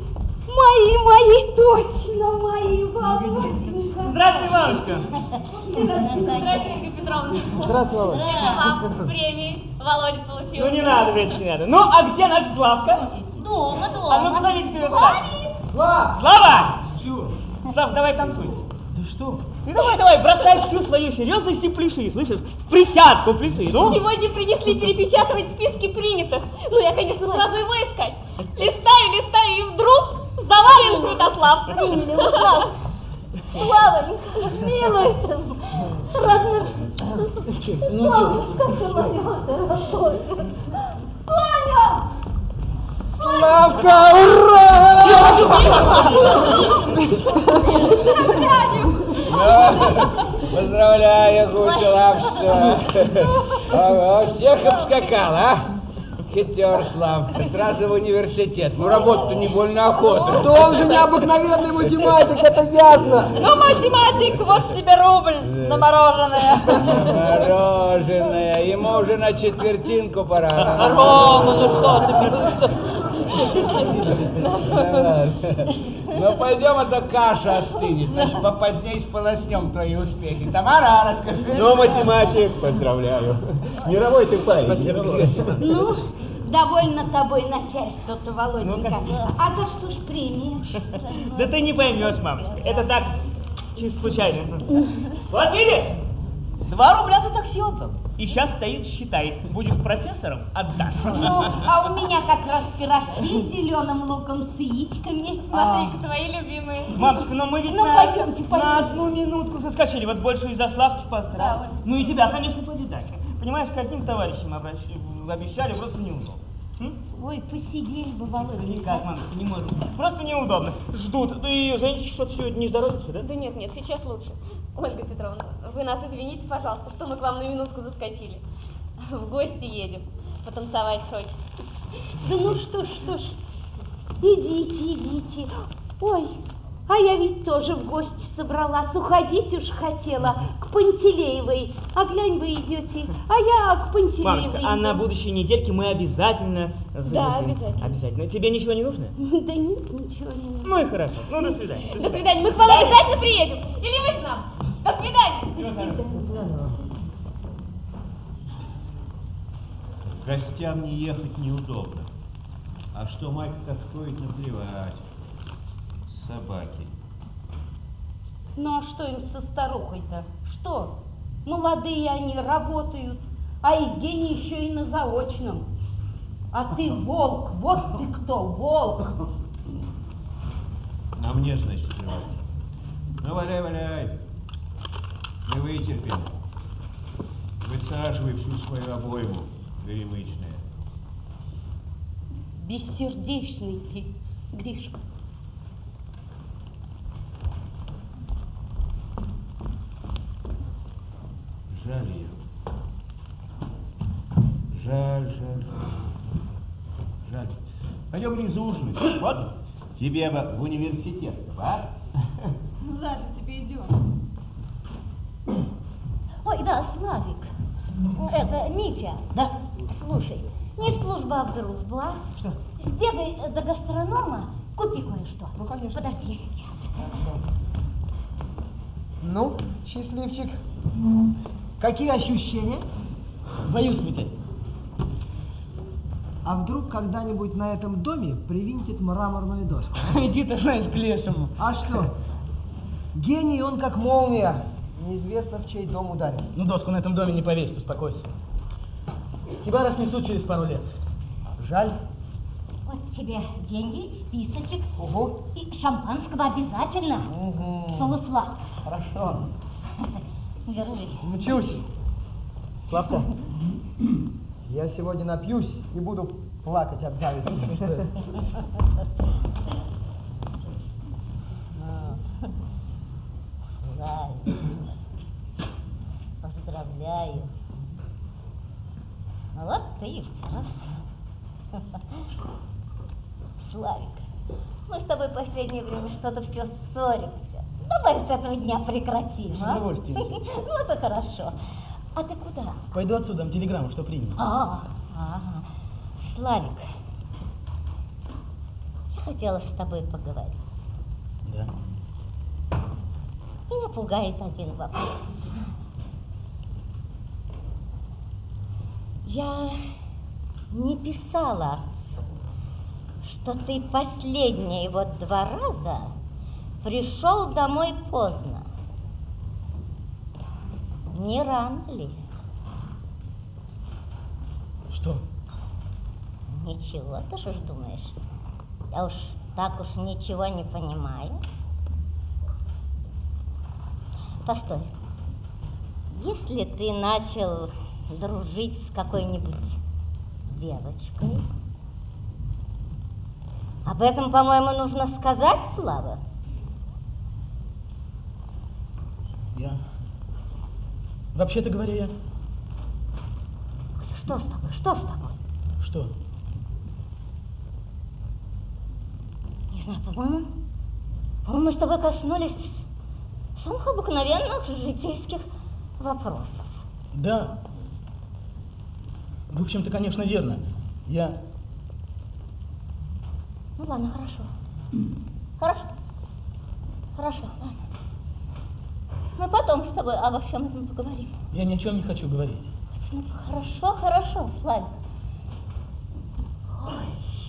точно мои, Володенька. Здравствуй, мамочка. Здравствуйте, Ольга Петровна. Здравствуй, Володя. Вам премии Володя получил. Ну не надо, блядь, не надо. Ну, а где наш Славка? Дома. А ну позовите ее сюда. Слава! Слава! Чего? Слав, давай танцуй. Да что? Ты давай, бросай всю свою серьезность и пляши, слышишь? В присядку пляши, ну? Сегодня принесли перепечатывать списки принятых. Ну, я, конечно, сразу его искать. Листаю, и вдруг Заварин Святослав. Приняли, Слава. Слава, милый ты, родной. Славка моя дорогой. Ваня! Славка, ура! Поздравляю, Гусела, все. Всех обскакал, а? Хитер, Славка, сразу в университет. Ну, работа-то не больно охота. Да он же необыкновенный математик, это ясно. Ну, математик, вот тебе рубль на мороженое. Мороженое, ему уже на четвертинку пора. Рома, ну что ты, Ну, пойдем, а то каша остынет. Значит, попозднее сполоснем твои успехи. Тамара, расскажи. Ну, математик, поздравляю. Мировой ты парень. Спасибо. Ну, довольно тобой начальство-то, Володенька. А за что ж премия? Да ты не поймешь, мамочка. Это так, чисто случайно. Вот видишь? 2 рубля за такси отдал. И сейчас стоит, считает. Будешь профессором, отдашь. Ну, а у меня как раз пирожки с зеленым луком, с яичками. Смотри-ка, твои любимые. Мамочка, но мы ведь Ну, пойдемте. на одну минутку соскочили. Вот больше из-за Славки поздравили. Ну и тебя, конечно, повидать. Понимаешь, к одним товарищам обещали, просто неудобно. Ой, посидели бы, Володенька. Никак, мамочка, не можем. Просто неудобно. Ждут. И женщины что-то сегодня не здоровятся, да? Да нет, сейчас лучше. Ольга Петровна, вы нас извините, пожалуйста, что мы к вам на минутку заскочили. В гости едем. Потанцевать хочется. Да ну что ж. Идите. Ой, а я ведь тоже в гости собралась. Уходить уж хотела к Пантелеевой. А глянь, вы идете, а я к Пантелеевой. Мамочка, а на будущей недельке мы обязательно заедем. Да, обязательно. Обязательно. Тебе ничего не нужно? Да нет, ничего не нужно. Ну и хорошо. Ну, до свидания. До свидания. Мы к вам обязательно приедем. Или вы к нам. До свидания. Гостям не ехать неудобно. А что мать тоскует, наплевать. Собаки. Ну а что им со старухой-то? Что? Молодые они, работают, а Евгений еще и на заочном. А ты волк, вот ты кто, волк. А мне, значит, жрать. Ну, валяй. Мы вытерпим. Высаживай всю свою обойму, горемычная. Бессердечный ты, Гришка. Жаль ее. Жаль. Пойдем внизу ужинать. Вот, тебе бы в университет, а? Ну ладно, тебе идем. Ой, да, Славик. Это Митя. Да? Слушай, не в службу, а в дружбу, а? Что? Сбегай до гастронома, купи кое-что. Ну, конечно. Подожди, я сейчас. Ну, счастливчик, какие ощущения? Боюсь, Митя. А вдруг когда-нибудь на этом доме привинтит мраморную доску? Иди ты знаешь к лешему. А что? Гений он как молния. Неизвестно, в чей дом ударит. Ну, доску на этом доме не повесит, успокойся. Тебя разнесут через пару лет. Жаль. Вот тебе деньги, списочек. Угу. И шампанского обязательно. Угу. Полусладко. Хорошо. Держи. Мчусь. Славка, я сегодня напьюсь и буду плакать от зависти. Поздравляю. Вот ты и вырос. Славик, мы с тобой в последнее время что-то все ссоримся. Давай с этого дня прекратим, С удовольствием. Ну, это хорошо. А ты куда? Пойду отсюда, телеграмму, что принял. Ага. Славик, я хотела с тобой поговорить. Да. Меня пугает один вопрос. Я не писала отцу, что ты последние вот 2 раза пришел домой поздно. Не рано ли? Что? Ничего, ты что ж думаешь? Я уж так уж ничего не понимаю. Постой. Если ты начал дружить с какой-нибудь девочкой, об этом, по-моему, нужно сказать, Слава? Я... Вообще-то говоря, я... Что с тобой? Что с тобой? Что? Не знаю, по-моему, мы с тобой коснулись самых обыкновенных житейских вопросов. Да. В общем-то, конечно, верно. Я... Ну ладно, хорошо. Хорошо, ладно. Мы потом с тобой обо всем этом поговорим. Я ни о чем не хочу говорить. Ну, хорошо, Славик. Ой,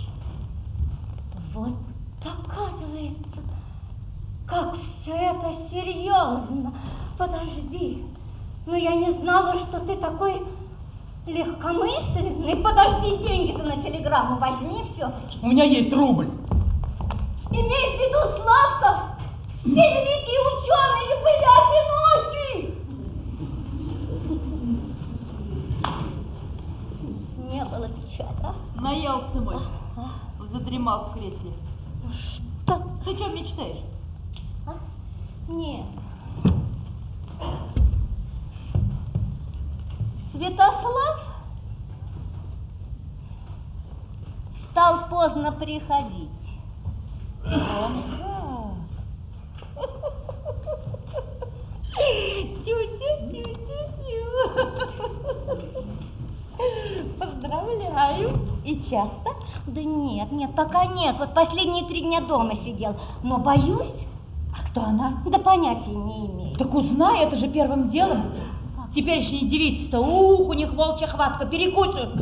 вот оказывается, как все это серьезно. Подожди, но я не знала, что ты такой легкомысленный. Подожди, деньги-то на телеграмму возьми все-таки. У меня есть рубль. Имей в виду, Славка, все великие ученые были одиноки. Не было печали, а? Наелся мой. Задремал в кресле. Что? Ты что мечтаешь? А? Нет. Святослав стал поздно приходить. Поздравляю. И часто? Да нет, пока нет. Вот последние 3 дня дома сидел. Но боюсь. А кто она? Да понятия не имею. Так узнай, это же первым делом. Теперешние девицы-то, у них волчья хватка, перекусят.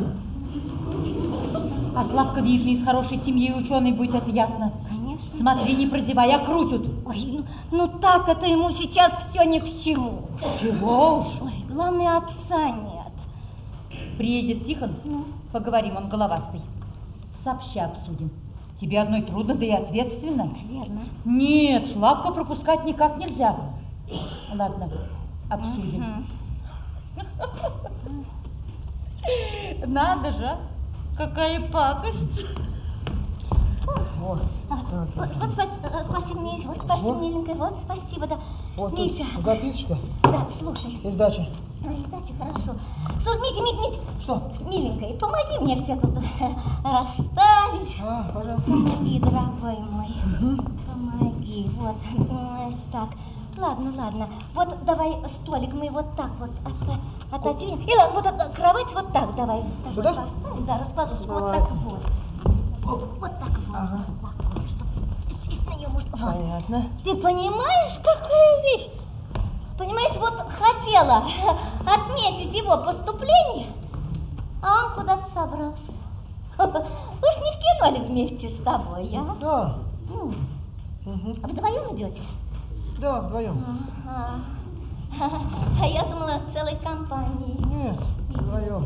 А Славка, видно, из хорошей семьи и ученый будет, это ясно. Конечно. Смотри, не прозевай, окрутят. Ой, ну так это ему сейчас все ни к чему. Чего уж? Ой, главное, отца нет. Приедет Тихон, поговорим, он головастый. Сообща обсудим. Тебе одной трудно, да и ответственно. Верно. Нет, Славку пропускать никак нельзя. Ладно, обсудим. Надо же, какая пакость. Вот спасибо, миленькая, вот спасибо, да. Вот Митя. тут записочка. Да, слушай. И сдача. Сдача, хорошо. Слушай, Митя. Что? Миленькая, помоги мне все тут расставить. Пожалуйста. Помоги, дорогой мой. Помоги. Вот. Так. Ладно. Вот давай столик мы вот так вот отодвинем. И вот кровать вот так давай. Сюда? Поставим, да, раскладушку. Вот так вот. Вот так вот. Ага. Вот, чтобы из нее может... Понятно. Ты понимаешь, какая вещь? Понимаешь, вот хотела отметить его поступление, а он куда-то собрался. Уж не в кино ли вместе с тобой, а? Да. Вдвоем идете? Да, вдвоем. Ага. А я думала, целой компанией. Нет, вдвоем.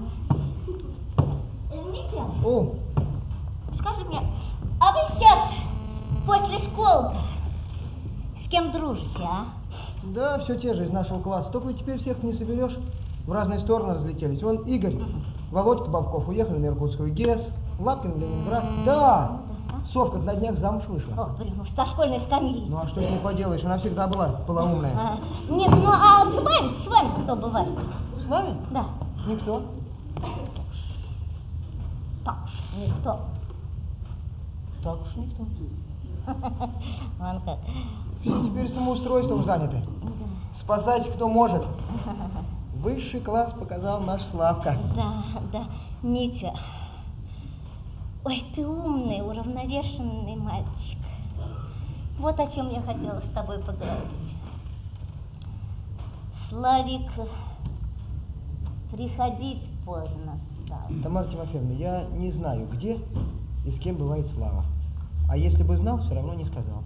Митя, О, скажи мне, а вы сейчас после школы с кем дружите, а? да, все те же из нашего класса. Только теперь всех не соберешь. В разные стороны разлетелись. Вон Игорь, Володька Бабков уехали на Иркутскую ГЭС, Лапкин в Ленинград. Да, Совка на днях замуж вышла. О, блин, со школьной скамьи. Ну а что с ней поделаешь? Она всегда была полоумная. Нет, ну а с вами кто бывает? С нами? Да. Никто. Так уж, никто. Так уж никто. Вон как. Все теперь самоустройством заняты. Спасайся, кто может. Высший класс показал наш Славка. Да. Митя. Ой, ты умный, уравновешенный мальчик. Вот о чем я хотела с тобой поговорить. Славик, приходить поздно стал. Тамара Тимофеевна, я не знаю, где и с кем бывает Слава. А если бы знал, все равно не сказал.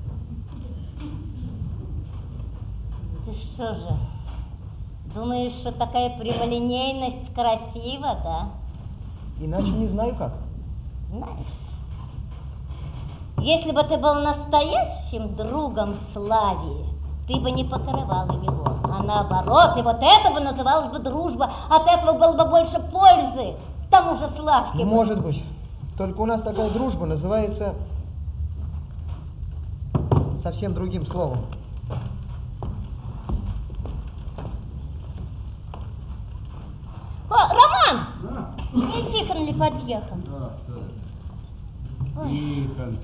Ты что же, думаешь, что такая прямолинейность красива, да? Иначе не знаю как. Знаешь, если бы ты был настоящим другом Славии, ты бы не покрывал его, а наоборот, и вот это бы называлось бы дружба, от этого было бы больше пользы тому же Славке. Может быть. Только у нас такая дружба называется совсем другим словом. О, Роман! Не Тихон ли подъехал? Тихон.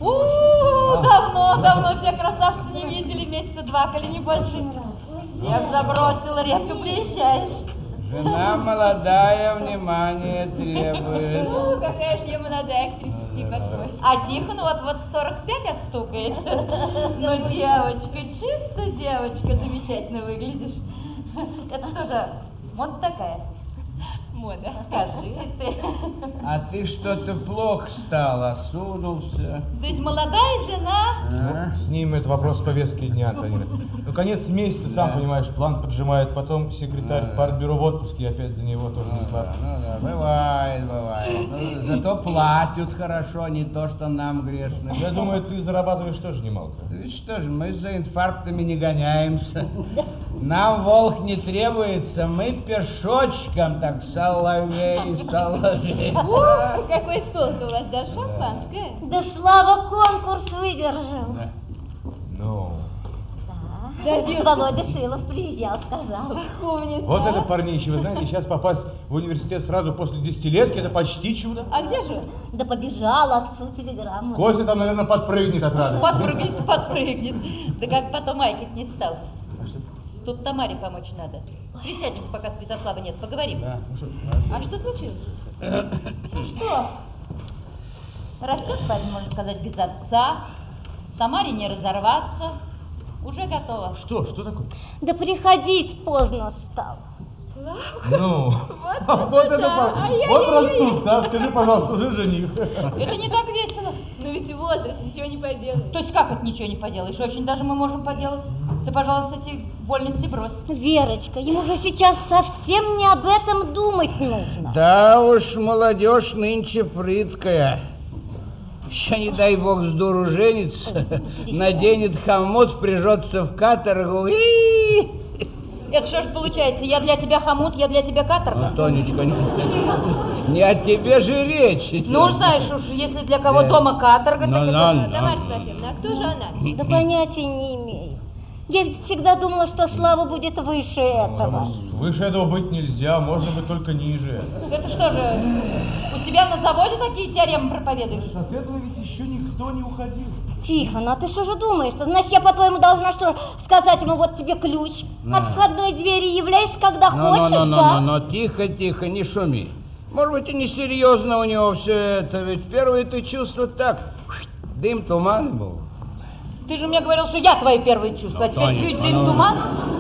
Давно те красавцы не видели, месяца два, коли не больше. Всех забросил, редко приезжаешь. Жена молодая, внимание требует. Ну, какая же я молодая, к 30 подходит. А Тихон вот 45 отстукает. Ну, девочка, чисто девочка, замечательно выглядишь. Это что же, мода такая? Мода, скажи ты. А ты что-то плохо стал, осунулся. Да ведь молодая жена. Ну, с ним это вопрос повестки дня, Антонина. Ну, конец месяца, сам понимаешь, план поджимает, потом секретарь партбюро в отпуске, и опять за него тоже не сладко. Ну да, бывает. Ну, зато платят хорошо, не то, что нам грешно. Я думаю, ты зарабатываешь тоже немало. Ведь что же, мы за инфарктами не гоняемся. Нам волк не требуется, мы пешочком так соловей. Какой стол-то у вас, да, шампанское? Да Слава конкурс выдержал. Ну. Да, Володя Шилов приезжал, сказал. Умница. Вот это парнище, вы знаете, сейчас попасть в университет сразу после десятилетки, это почти чудо. А где же? Да побежал отцу телеграмму. Костя там, наверное, подпрыгнет от радости. Подпрыгнет. Да как потом майкать не стал. Тут Тамаре помочь надо. Присядем, пока Святослава нет, поговорим. Да. А что случилось? Ну что, растет парень, можно сказать, без отца. Тамаре не разорваться. Уже готово. Что такое? Да приходить поздно стал. Ну, вот растут, да? Скажи, пожалуйста, уже жених. Это не так весело. Но ведь возраст, ничего не поделаешь. То есть как это ничего не поделаешь? Очень даже мы можем поделать. Ты, пожалуйста, эти вольности брось. Верочка, ему же сейчас совсем не об этом думать нужно. Да уж, молодежь нынче прыткая. Еще не дай бог с дуру женится, наденет хомут, впряжется в каторгу и... Это что ж получается? Я для тебя хомут, я для тебя каторга? Ну, Тонечка, не о тебе же речь идет. Ну, знаешь уж, если для кого дома каторга, так это... Тамара Тимофеевна, а кто же она? Да понятия не имею. Я ведь всегда думала, что слава будет выше этого. Выше этого быть нельзя, можно быть только ниже. Это что же, у тебя на заводе такие теоремы проповедуешь? От этого ведь еще никто не уходил. Тихон, а ты что же думаешь? Значит, я, по-твоему, должна что, сказать ему, вот тебе ключ от входной двери, являйся, когда хочешь, да? Но, тихо, не шуми. Может быть, и несерьезно у него все это, ведь первые ты чувства так, дым, туман был. Ты же мне говорил, что я твои первые чувства, а теперь чуть дым, туман?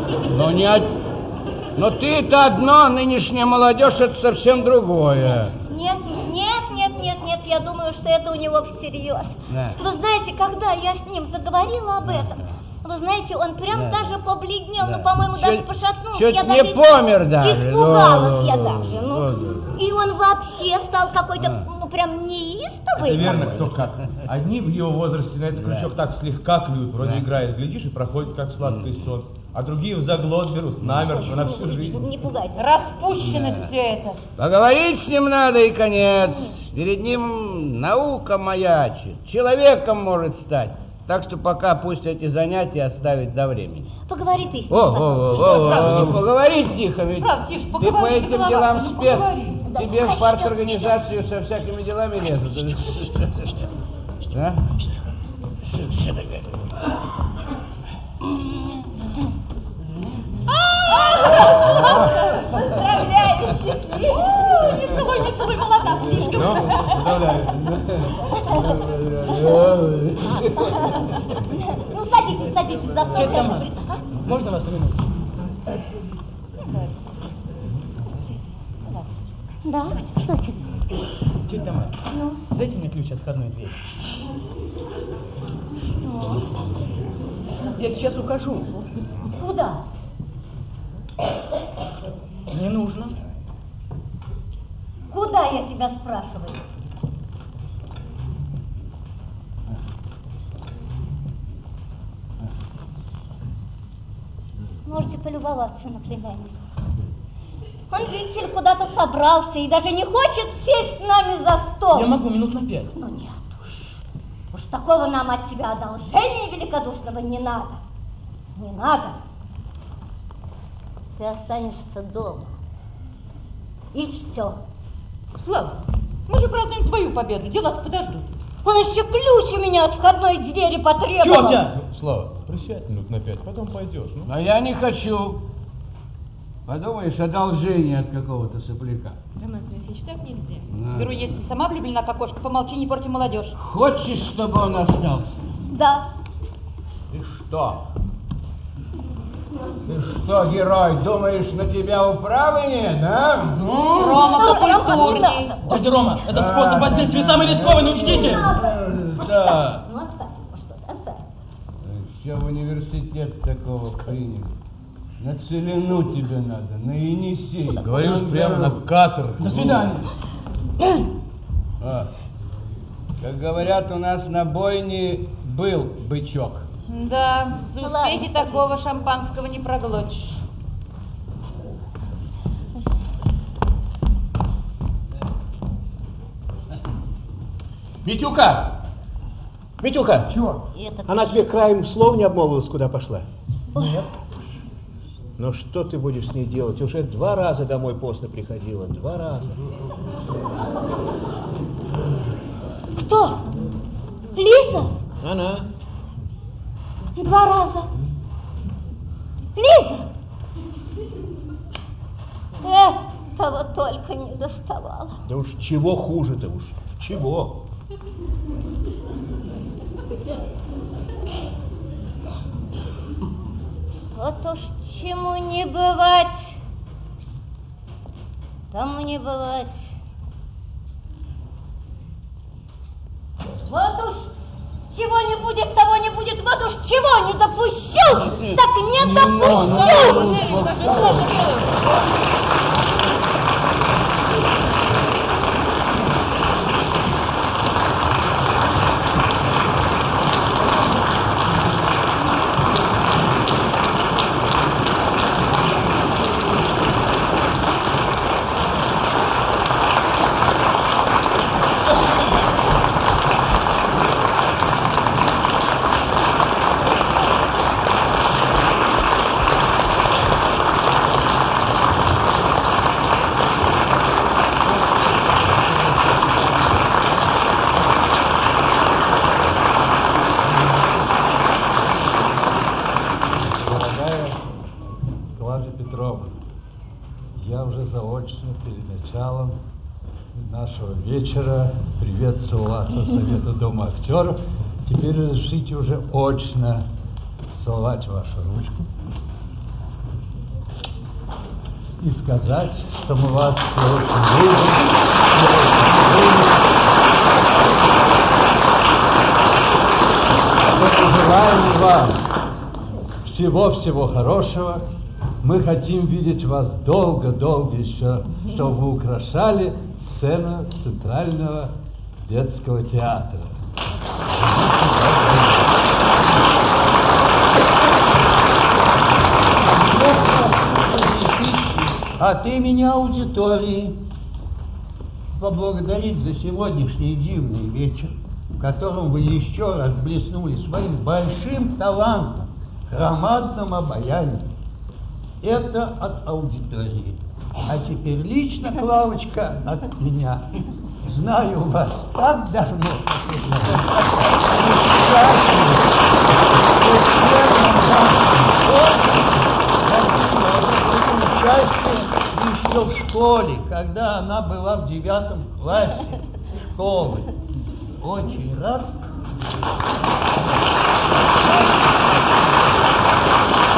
Но ты-то одно, нынешняя молодежь, это совсем другое. Нет, я думаю, что это у него всерьез. Да. Вы знаете, когда я с ним заговорила об этом, вы знаете, он прям даже побледнел, ну, по-моему, даже пошатнулся. Чуть я не даже помер даже. Испугалась я даже. И он вообще стал какой-то, ну, прям неистовый. Это верно, кто как. Одни в его возрасте на этот крючок так слегка клюют, вроде играет, глядишь, и проходит как сладкий сон. А другие в заглот берут, намертво, на всю жизнь. Не пугайтесь. Распущенность все это. Поговорить с ним надо и конец. Перед ним наука маячит. Человеком может стать. Так что пока пусть эти занятия оставить до времени. Поговори ты с ним. Поговори тихо, ведь Тише, ты по этим делам спец. Да. Тебе в парторганизацию со всякими делами лезут. А? Поздравляю, счастливый. Не целуй, молода слишком. Ну, садитесь, за стол. Можно вас на минуту? Да, что тебе? Тетя Тамара, дайте мне ключ от входной двери. Я сейчас ухожу. Куда? Не нужно. Куда, я тебя спрашиваю? Можете полюбоваться на племянника. Он, видите ли, куда-то собрался и даже не хочет сесть с нами за стол. Я могу минут на 5. Ну нет уж такого нам от тебя одолжения великодушного не надо. Не надо. Ты останешься дома. И все. Слава, мы же празднуем твою победу, дела-то подождут. Он еще ключ у меня от входной двери потребовал. Тетя! Слава, присядь минут на 5, потом пойдешь. Но я не хочу. Подумаешь, одолжение от какого-то сопляка. Роман Тимофеевич, так нельзя. Беру, если сама влюблена, как кошка, помолчи, не порти молодежь. Хочешь, чтобы он остался? Да. Ты что? Ты что, герой, думаешь, на тебя управы нет, а? Рома, покультурней. Дядя Рома, этот способ воздействия самый рискованный, учтите. Да. Ну, оставь, что-то, оставь. Еще в университет такого приняли. На целину тебе надо, на Енисей. Говоришь, прямо на каторгу. До свидания. Как говорят, у нас на бойне был бычок. Да, за успехи такого шампанского не проглотишь. Митюха! Митюха! Чего? Она тебе краем слов не обмолвилась, куда пошла? Нет. Ну что ты будешь с ней делать? Уже 2 раза домой поздно приходила. 2 раза. Кто? Лиза? Она. 2 раза. Лиза! Этого только не доставало. Да уж чего хуже-то уж? Чего? Вот уж чему не бывать, тому не бывать. Вот уж чего не будет, того не будет, вот уж чего не допущу, так не допущу. началом нашего вечера приветствоваться Совета Дома актеров. Теперь разрешите уже очно целовать вашу ручку и сказать, что мы вас все очень любим. Желаем вам всего-всего хорошего. Мы хотим видеть вас долго-долго еще, чтобы вы украшали сцену Центрального детского театра. От имени аудитории поблагодарить за сегодняшний дивный вечер, в котором вы еще раз блеснули своим большим талантом, громадным обаянием. Это от аудитории. А теперь лично, Клавочка, от меня. Знаю вас так давно, еще в школе, когда она была в 9 классе школы. Очень рад.